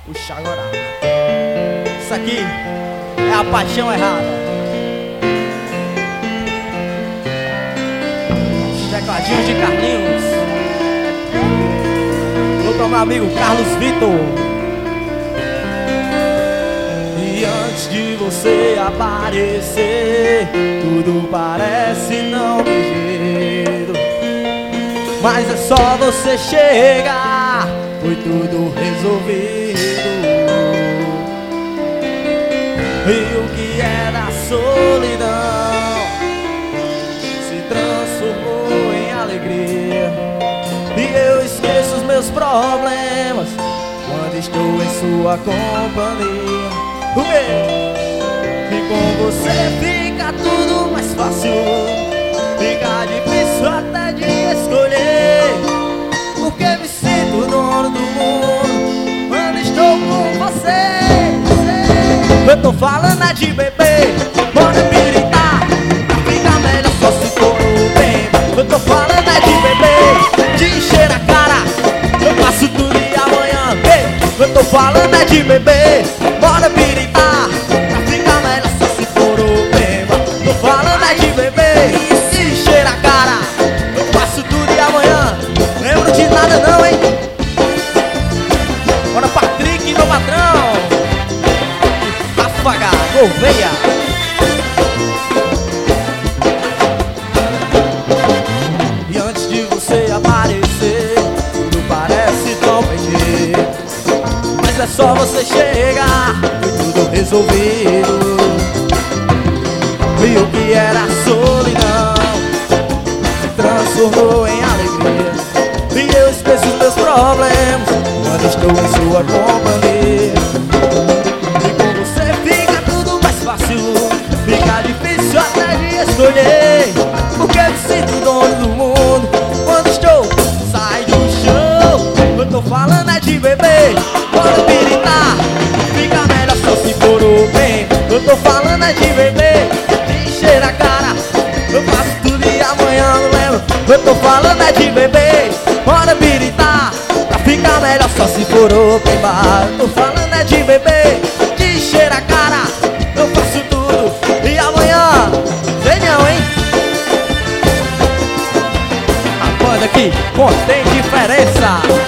Puxa agora. Isso aqui é a paixão errada. Tecladinho de Carlinhos. Vou pro meu amigo Carlos Vitor. E antes de você aparecer, tudo parece não ter jeito. Mas é só você chegar, foi tudo resolvido. E o que era solidão se transformou em alegria. E eu esqueço os meus problemas quando estou em sua companhia. O quê? E com você fica tudo mais fácil, fica difícil até de escolher. Porque me sinto dono do mundo quando estou com você. Eu tô falando é de beber, bora piritar, fica melhor só se for o bem. Eu tô falando é de beber, de encher a cara, eu faço tudo e amanhã. Eu tô falando é de beber, bora piritar, fica melhor só se for o bem. Tô falando é de beber, de encher a cara, eu faço tudo e amanhã. Lembro de nada não, hein? Bora Patrick, meu patrão. Ráfaga, Gouveia. E antes de você aparecer, tudo parece tão perdido. Mas é só você chegar, foi tudo resolvido. E o que era solidão se transformou em alegria. E eu esqueço os meus problemas quando estou em sua companhia. Fica difícil até de escolher, porque me sinto dono do mundo quando estou, sai do chão. Eu tô falando é de beber, bora piritar, fica melhor só se for o bem. Eu tô falando é de beber, de encher a cara, eu faço tudo e amanhã não lembro. Eu tô falando é de beber, bora piritar, pra ficar melhor só se for o bem. Eu tô falando é de beber, de encher a cara, eu faço tudo e amanhã vem não, hein? A banda aqui contém diferença.